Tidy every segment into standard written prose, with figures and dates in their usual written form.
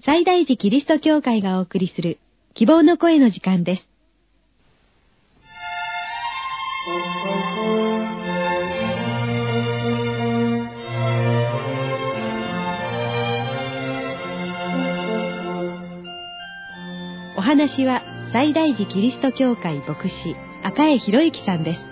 西大寺キリスト教会がお送りする希望の声の時間です。お話は西大寺キリスト教会牧師赤江博之さんです。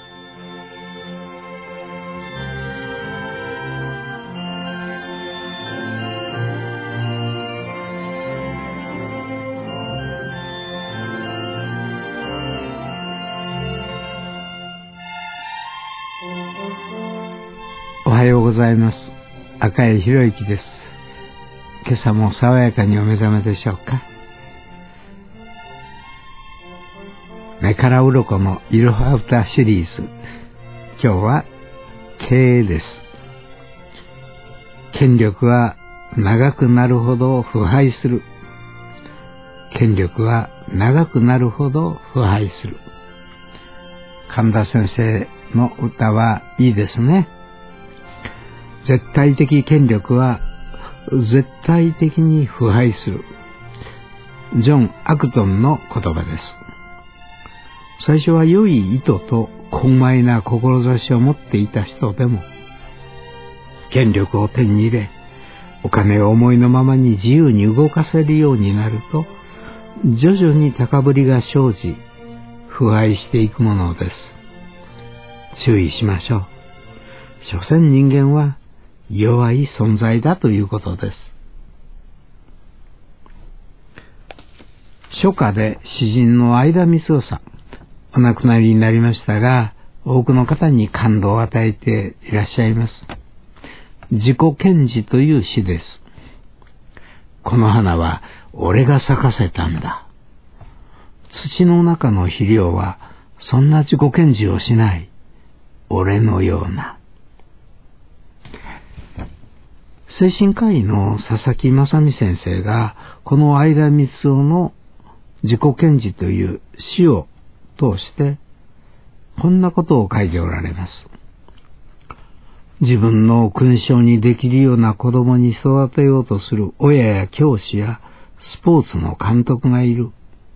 おはようございます。赤江博之です。今朝も爽やかにお目覚めでしょうか。目から鱗のいろは歌シリーズ、今日は経営です。権力は長くなるほど腐敗する。権力は長くなるほど腐敗する。神田先生の歌はいいですね。絶対的権力は絶対的に腐敗する。ジョン・アクトンの言葉です。最初は良い意図と高邁な志を持っていた人でも、権力を手に入れ、お金を思いのままに自由に動かせるようになると、徐々に高ぶりが生じ、腐敗していくものです。注意しましょう。所詮人間は弱い存在だということです。初夏で詩人の相田みつをさん、お亡くなりになりましたが、多くの方に感動を与えていらっしゃいます。自己顕示という詩です。この花は俺が咲かせたんだ。土の中の肥料はそんな自己顕示をしない。俺のような。精神科医の佐々木正美先生がこの相田みつをの自己顕示という詩を通してこんなことを書いておられます。自分の勲章にできるような子供に育てようとする親や教師やスポーツの監督がいる。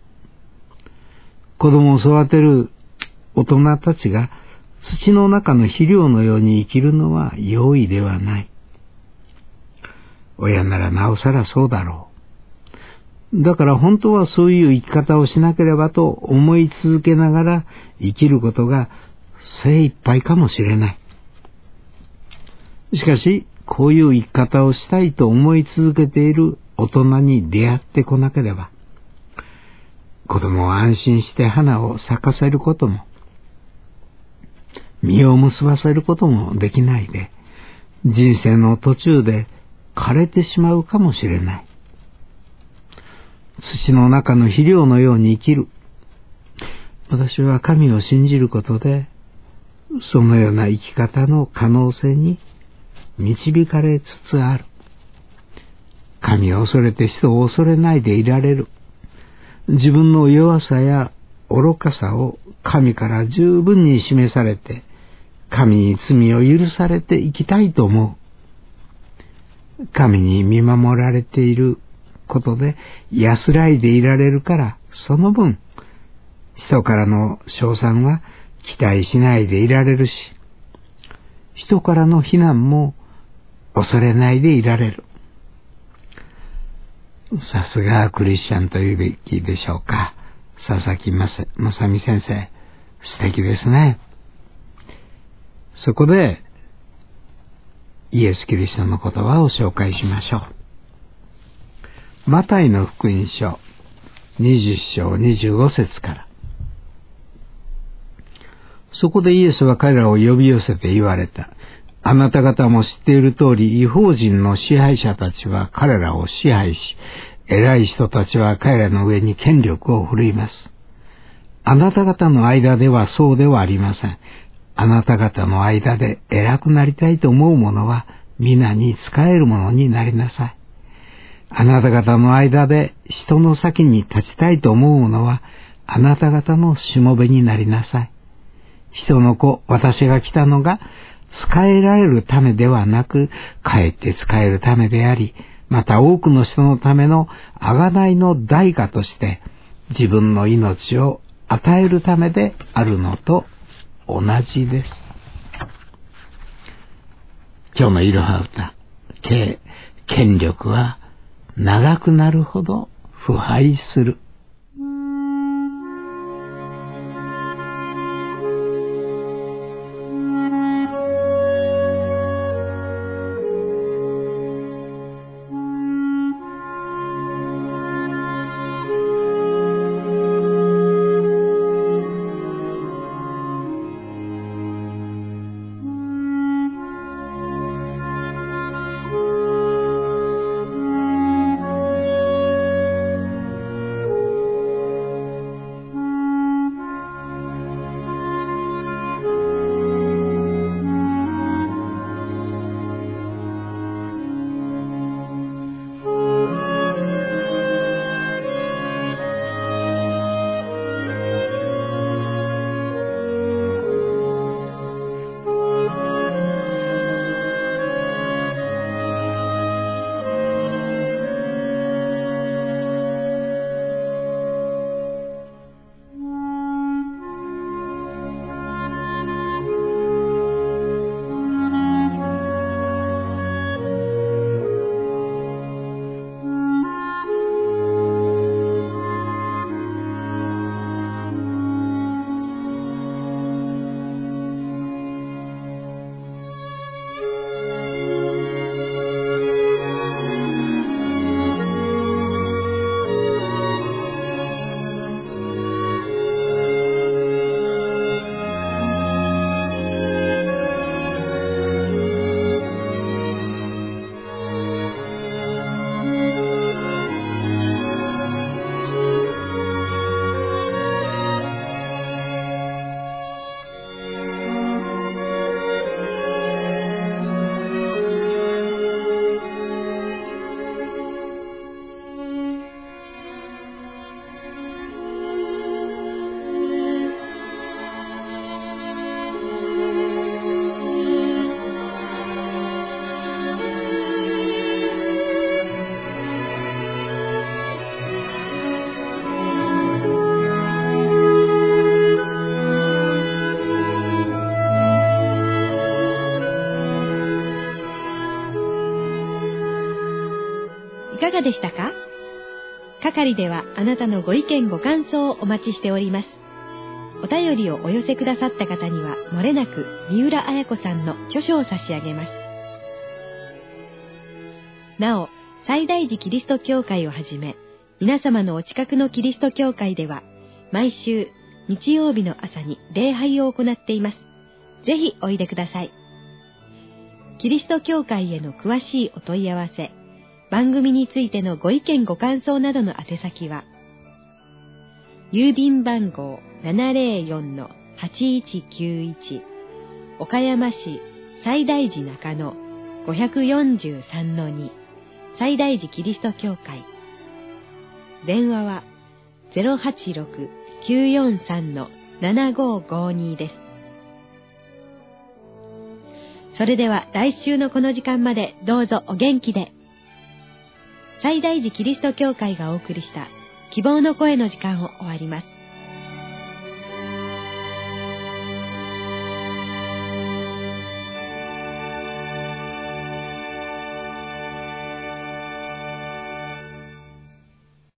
子供を育てる大人たちが土の中の肥料のように生きるのは容易ではない。親ならなおさらそうだろう。だから本当はそういう生き方をしなければと思い続けながら生きることが精一杯かもしれない。しかし、こういう生き方をしたいと思い続けている大人に出会ってこなければ、子供を安心して花を咲かせることも、実を結ばせることもできないで、人生の途中で枯れてしまうかもしれない。土の中の肥料のように生きる。私は神を信じることで、そのような生き方の可能性に導かれつつある。神を恐れて人を恐れないでいられる。自分の弱さや愚かさを神から十分に示されて、神に罪を許されて生きたいと思う。神に見守られていることで安らいでいられるから、その分人からの称賛は期待しないでいられるし、人からの非難も恐れないでいられる。さすがクリスチャンというべきでしょうか。佐々木正美先生、素敵ですね。そこでイエス・キリストの言葉を紹介しましょう。マタイの福音書20章25節から。そこでイエスは彼らを呼び寄せて言われた。あなた方も知っている通り、異邦人の支配者たちは彼らを支配し、偉い人たちは彼らの上に権力を振るいます。あなた方の間ではそうではありません。あなた方の間で偉くなりたいと思う者は皆に仕える者になりなさい。あなた方の間で人の先に立ちたいと思う者はあなた方のしもべになりなさい。人の子、私が来たのが仕えられるためではなく、かえって仕えるためであり、 また多くの人のための贖いの代価として自分の命を与えるためであるのと同じです。今日のいろは歌、権力は長くなるほど腐敗する。 いかがでしたか？係ではあなたのご意見ご感想をお待ちしております。お便りをお寄せくださった方にはもれなく三浦綾子さんの著書を差し上げます。なお、西大寺キリスト教会をはじめ、皆様のお近くのキリスト教会では、毎週日曜日の朝に礼拝を行っています。ぜひおいでください。キリスト教会への詳しいお問い合わせ、番組についてのご意見ご感想などの宛先は、郵便番号 704-8191 岡山市西大寺中野 543-2 西大寺キリスト教会。電話は 086-943-7552 です。それでは来週のこの時間までどうぞお元気で。西大寺キリスト教会がお送りした希望の声の時間を終わります。